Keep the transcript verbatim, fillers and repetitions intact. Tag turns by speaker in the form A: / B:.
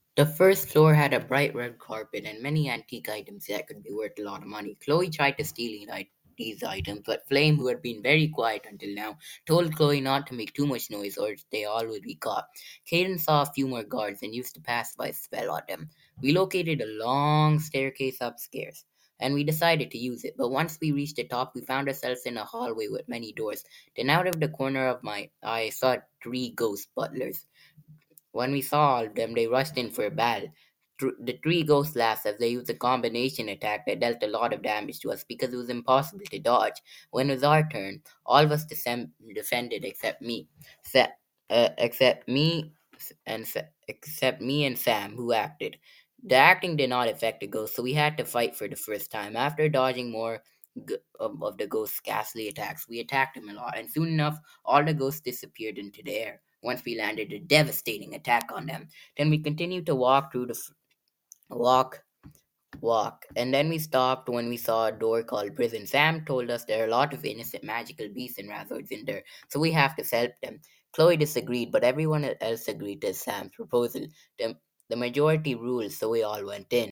A: The first floor had a bright red carpet and many antique items that could be worth a lot of money. Chloe tried to steal it- these items, but Flame, who had been very quiet until now, told Chloe not to make too much noise or they all would be caught. Caden saw a few more guards and used to pass by spell on them. We located a long staircase upstairs, and we decided to use it. But once we reached the top, we found ourselves in a hallway with many doors. Then, out of the corner of my eye, I saw three ghost butlers. When we saw all of them, they rushed in for a battle. Thr- The three ghost laughed as they used a combination attack that dealt a lot of damage to us because it was impossible to dodge. When it was our turn, all of us descend- defended except me. Sa- uh, except me and Sa- except me and Sam, who acted. The acting did not affect the ghost, so we had to fight for the first time. After dodging more g- of, of the ghost's ghastly attacks, we attacked him a lot, and soon enough, all the ghosts disappeared into the air. Once we landed a devastating attack on them, then we continued to walk through the f- walk, walk, and then we stopped when we saw a door called prison. Sam told us there are a lot of innocent magical beasts and razords in there, so we have to help them. Chloe disagreed, but everyone else agreed to Sam's proposal. The, the majority ruled, so we all went in.